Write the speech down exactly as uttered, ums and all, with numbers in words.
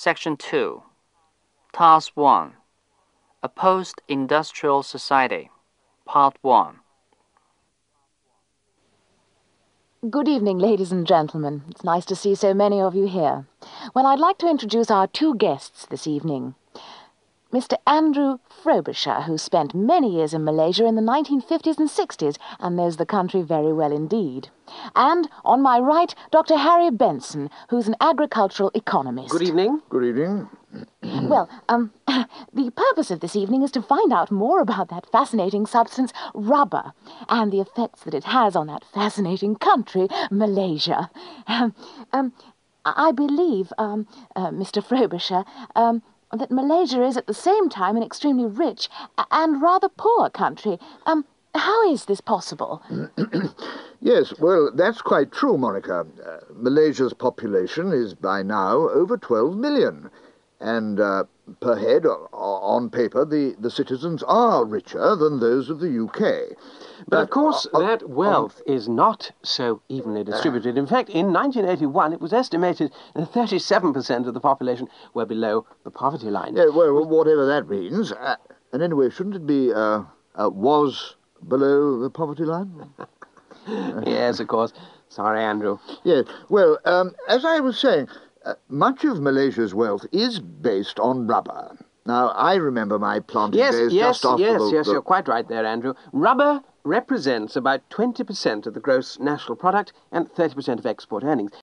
Section two. Task one. A Post-Industrial Society. Part one. Good evening, ladies and gentlemen. It's nice to see so many of you here. Well, I'd like to introduce our two guests this evening. Mister Andrew Frobisher, who spent many years in Malaysia in the nineteen fifties and sixties and knows the country very well indeed. And, on my right, Doctor Harry Benson, who's an agricultural economist. Good evening. Good evening. Well, um, the purpose of this evening is to find out more about that fascinating substance, rubber, and the effects that it has on that fascinating country, Malaysia. Um, um, I believe, um, uh, Mister Frobisher, um, that Malaysia is at the same time an extremely rich and rather poor country. Um, how is this possible? Yes, well, that's quite true, Monica. Uh, Malaysia's population is by now over twelve million. And uh, per head, on paper, the, the citizens are richer than those of the U K. But, But of course, uh, that wealth uh, is not so evenly distributed. In fact, in nineteen eighty-one, it was estimated that thirty-seven percent of the population were below the poverty line. Yeah, well, whatever that means. Uh, and anyway, shouldn't it be, uh, uh, was below the poverty line? Yes, of course. Sorry, Andrew. Yes, well, um, as I was saying, uh, much of Malaysia's wealth is based on rubber. Now, I remember my planting Yes, days yes, just after yes, the... yes, the... you're quite right there, Andrew. Rubber represents about twenty percent of the gross national product and thirty percent of export earnings.